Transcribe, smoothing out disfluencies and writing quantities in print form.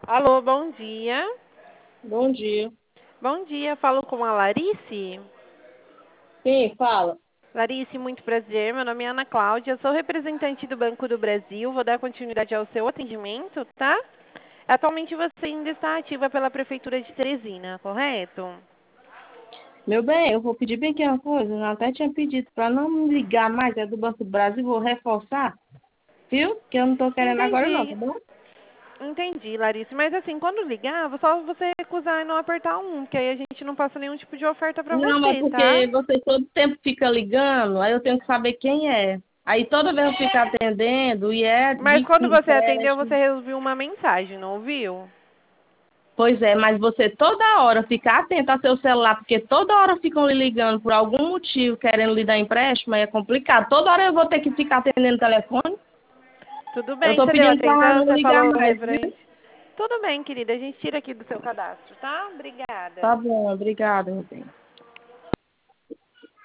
Alô, bom dia. Bom dia. Bom dia, falo com a Larice. Sim, fala. Larice, muito prazer. Meu nome é Ana Cláudia, sou representante do Banco do Brasil. Vou dar continuidade ao seu atendimento, tá? Atualmente você ainda está ativa pela Prefeitura de Teresina, correto? Meu bem, eu vou pedir bem aqui uma coisa. Eu até tinha pedido para não me ligar mais, é do Banco do Brasil, vou reforçar, viu? Que eu não tô querendo agora não, tá Entendi. bom? Entendi, Larice. Mas assim, quando ligar, só você recusar e não apertar um, que aí a gente não passa nenhum tipo de oferta pra Não, é você, tá? porque você todo tempo fica ligando, aí eu tenho que saber quem é. Aí toda vez eu fico atendendo e é Mas de quando você atendeu, empréstimo. você ouviu uma mensagem, não ouviu? Pois é, mas você toda hora fica atento ao seu celular, porque toda hora ficam lhe ligando por algum motivo, querendo lhe dar empréstimo, aí é complicado. Toda hora eu vou ter que ficar atendendo o telefone. Tudo Eu bem, tô você deu pedindo para atenção, não você ligar falou mais, viu? referente. Tudo bem, querida, a gente tira aqui do seu cadastro, tá? Obrigada. Tá bom, obrigada, meu bem.